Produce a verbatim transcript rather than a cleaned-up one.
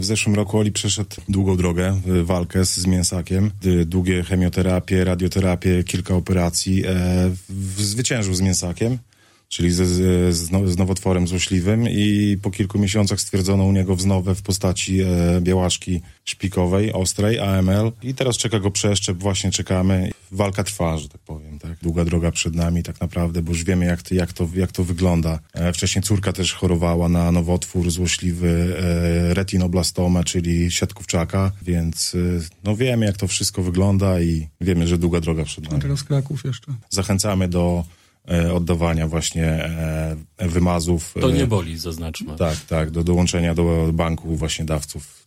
W zeszłym roku Oli przeszedł długą drogę, walkę z, z mięsakiem, długie chemioterapie, radioterapię, kilka operacji. E, zwyciężył z mięsakiem, czyli z, z, z nowotworem złośliwym i po kilku miesiącach stwierdzono u niego wznowę w postaci e, białaczki szpikowej, ostrej, A M L i teraz czeka go przeszczep, właśnie czekamy. Walka trwa, że tak powiem, tak? Długa droga przed nami tak naprawdę, bo już wiemy jak, jak, to, jak to wygląda. E, wcześniej córka też chorowała na nowotwór złośliwy, e, retinoblastomę, czyli siatkówczaka, więc e, no wiemy jak to wszystko wygląda i wiemy, że długa droga przed nami. A teraz Kraków jeszcze. Zachęcamy do e, oddawania właśnie e, wymazów. To nie boli, zaznaczmy. Tak, tak, do dołączenia do banku właśnie dawców